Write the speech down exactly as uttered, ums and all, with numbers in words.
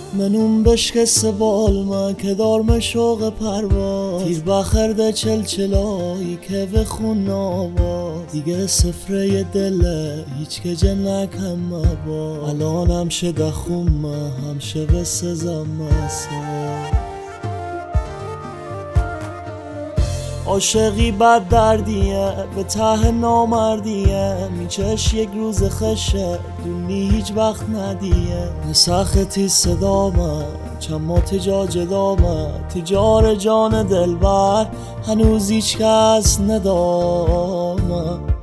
منون بشکست بالما که دارم شوق پرواز تیر بخرده چلچلایی که به خون آواز دیگه سفره دله هیچ که جنکم مبا الان هم شده خونه همشه به سزم مسا عاشقی بد دردیه به ته نامردیه میچش یک روز خشه دونی هیچ وقت ندیه نسختی صدامه چما تجا جدامه تجار جان دلبر هنوز هیچ کس ندامه